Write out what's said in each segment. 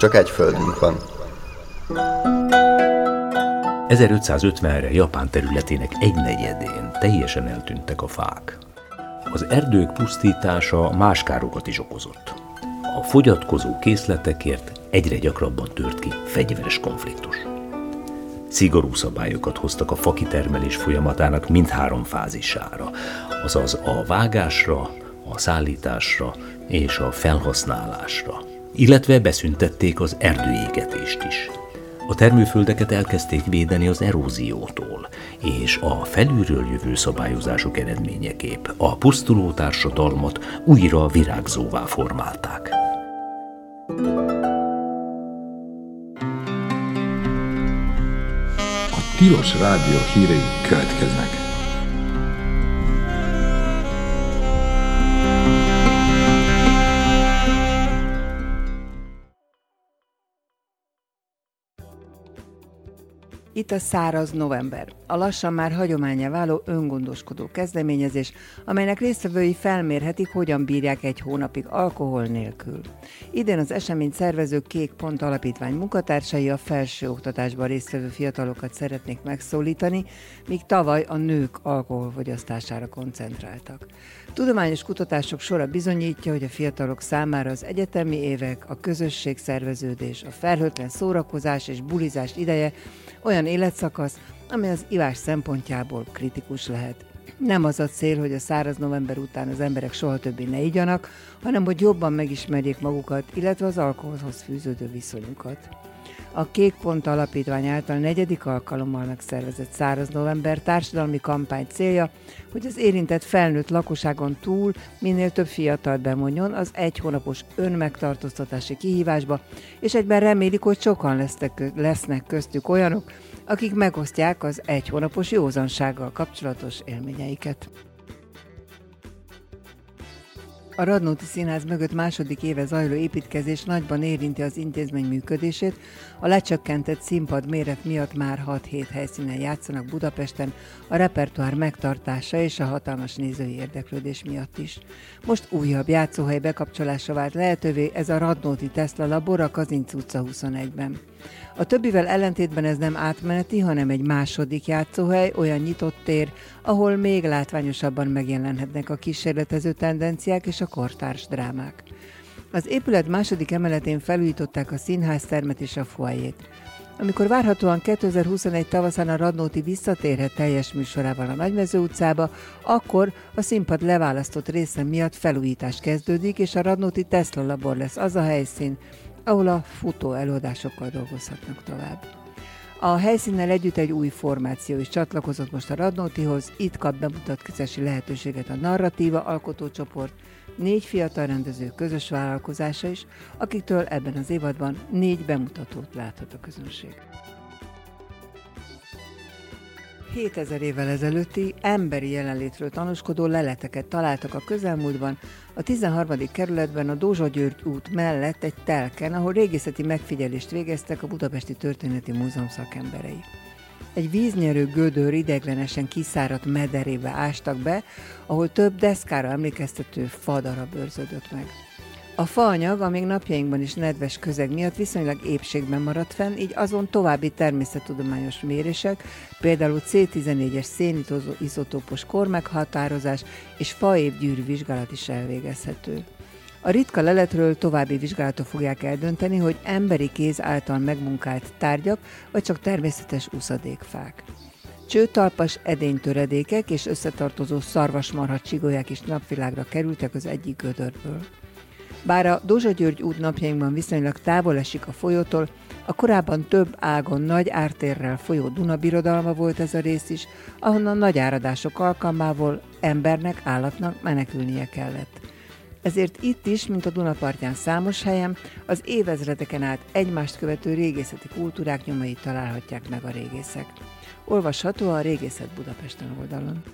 Csak egy földünk van. 1550-re Japán területének egynegyedén teljesen eltűntek a fák. Az erdők pusztítása más károkat is okozott. A fogyatkozó készletekért egyre gyakrabban tört ki fegyveres konfliktus. Szigorú szabályokat hoztak a fakitermelés folyamatának mindhárom fázisára, azaz a vágásra, a szállításra és a felhasználásra, illetve beszüntették az erdőégetést is. A termőföldeket elkezdték védeni az eróziótól, és a felülről jövő szabályozások eredményeképp a pusztuló társadalmat újra virágzóvá formálták. A Tilos Rádió hírei következnek. Itt a száraz november, a lassan már hagyománnyá váló öngondoskodó kezdeményezés, amelynek résztvevői felmérhetik, hogyan bírják egy hónapig alkohol nélkül. Idén az eseményt szervező Kék Pont Alapítvány munkatársai a felsőoktatásban résztvevő fiatalokat szeretnék megszólítani, míg tavaly a nők alkoholfogyasztására koncentráltak. Tudományos kutatások sora bizonyítja, hogy a fiatalok számára az egyetemi évek, a közösségszerveződés, a felhőtlen szórakozás és bulizás ideje olyan életszakasz, amely az ivás szempontjából kritikus lehet. Nem az a cél, hogy a száraz november után az emberek soha többé ne igyanak, hanem hogy jobban megismerjék magukat, illetve az alkoholhoz fűződő viszonyukat. A Kék Pont Alapítvány által 4. alkalommal megszervezett száraz november társadalmi kampány célja, hogy az érintett felnőtt lakosságon túl minél több fiatalt bevonjon az egy hónapos önmegtartóztatási kihívásba, és egyben remélik, hogy sokan lesznek köztük olyanok, akik megosztják az egy hónapos józansággal kapcsolatos élményeiket. A Radnóti Színház mögött második éve zajló építkezés nagyban érinti az intézmény működését, a lecsökkentett színpad méret miatt már 6-7 helyszínen játszanak Budapesten, a repertoár megtartása és a hatalmas nézői érdeklődés miatt is. Most újabb játszóhely bekapcsolása vált lehetővé, ez a Radnóti Tesla labor a Kazinc utca 21-ben. A többivel ellentétben ez nem átmeneti, hanem egy második játszóhely, olyan nyitott tér, ahol még látványosabban megjelenhetnek a kísérletező tendenciák és a kortárs drámák. Az épület második emeletén felújították a színháztermet és a foajét. Amikor várhatóan 2021 tavaszán a Radnóti visszatérhet teljes műsorával a Nagymező utcába, akkor a színpad leválasztott része miatt felújítás kezdődik, és a Radnóti Tesla labor lesz az a helyszín, ahol a futó előadásokkal dolgozhatnak tovább. A helyszínnel együtt egy új formáció is csatlakozott most a Radnótihoz, itt kap bemutatkozási lehetőséget a Narratíva alkotócsoport, 4 fiatal rendező közös vállalkozása is, akiktől ebben az évadban 4 bemutatót láthat a közönség. 7000 évvel ezelőtti emberi jelenlétről tanúskodó leleteket találtak a közelmúltban, a 13. kerületben a Dózsa György út mellett egy telken, ahol régészeti megfigyelést végeztek a Budapesti Történeti Múzeum szakemberei. Egy víznyerő gödör ideiglenesen kiszáradt mederébe ástak be, ahol több deszkára emlékeztető fadarab őrződött meg. A faanyag, amíg napjainkban is nedves közeg miatt viszonylag épségben maradt fenn, így azon további természettudományos mérések, például C14-es szénizotópos kormeghatározás és faév gyűrűvizsgálat is elvégezhető. A ritka leletről további vizsgálatok fogják eldönteni, hogy emberi kéz által megmunkált tárgyak, vagy csak természetes uszadékfák. Csőtalpas edénytöredékek és összetartozó szarvasmarha csigolyák is napvilágra kerültek az egyik gödörből. Bár a Dózsa György út napjainkban viszonylag távol esik a folyótól, a korábban több ágon nagy ártérrel folyó Duna birodalma volt ez a rész is, ahonnan nagy áradások alkalmából embernek, állatnak menekülnie kellett. Ezért itt is, mint a Dunapartján számos helyen, az évezredeken át egymást követő régészeti kultúrák nyomait találhatják meg a régészek. Olvasható a Régészet Budapesten oldalon.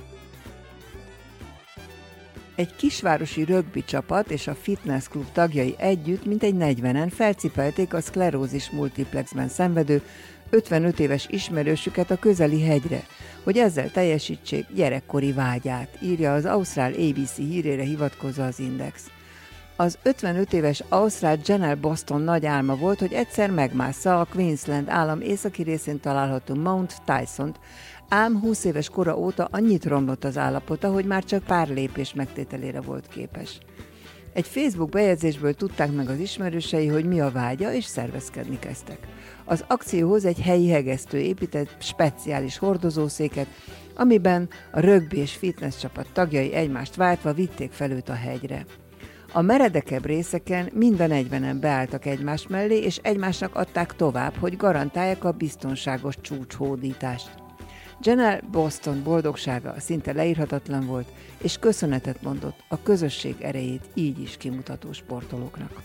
Egy kisvárosi rögbi csapat és a fitness klub tagjai együtt mintegy 40-en felcipelték a szklerózis multiplexben szenvedő 55 éves ismerősüket a közeli hegyre, hogy ezzel teljesítsék gyerekkori vágyát, írja az ausztrál ABC hírére hivatkozva az Index. Az 55 éves ausztrál Janelle Boston nagy álma volt, hogy egyszer megmássza a Queensland állam északi részén található Mount Tyson-t, ám 20 éves kora óta annyit romlott az állapota, hogy már csak pár lépés megtételére volt képes. Egy Facebook bejegyzésből tudták meg az ismerősei, hogy mi a vágya, és szervezkedni kezdtek. Az akcióhoz egy helyi hegesztő épített speciális hordozószéket, amiben a rögbi és fitness csapat tagjai egymást váltva vitték fel őt a hegyre. A meredekebb részeken mind a 40-en beálltak egymás mellé, és egymásnak adták tovább, hogy garantálják a biztonságos csúcshódítást. Janelle Boston boldogsága szinte leírhatatlan volt, és köszönetet mondott a közösség erejét így is kimutató sportolóknak.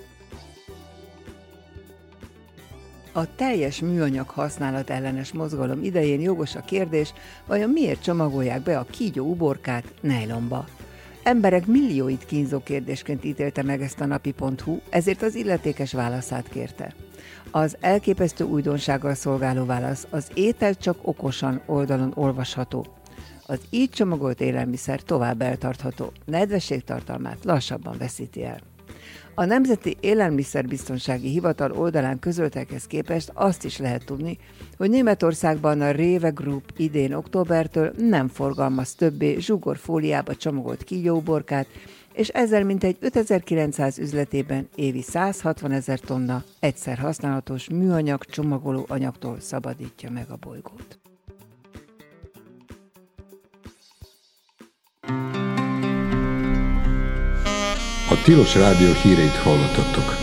A teljes műanyag használat ellenes mozgalom idején jogos a kérdés, vajon miért csomagolják be a kígyó uborkát nejlonba? Emberek millióit kínzó kérdésként ítélte meg ezt a napi.hu, ezért az illetékes válaszát kérte. Az elképesztő újdonsággal szolgáló válasz az étel csak okosan oldalon olvasható. Az így csomagolt élelmiszer tovább eltartható, nedvességtartalmát lassabban veszíti el. A Nemzeti Élelmiszerbiztonsági Hivatal oldalán közöltekhez képest azt is lehet tudni, hogy Németországban a Rewe Group idén októbertől nem forgalmaz többé zsugorfóliába csomagolt kígyóuborkát, és ezzel mintegy 5900 üzletében évi 160 000 tonna egyszer használatos műanyag csomagoló anyagtól szabadítja meg a bolygót. A Tilos Rádió híreit hallottattok.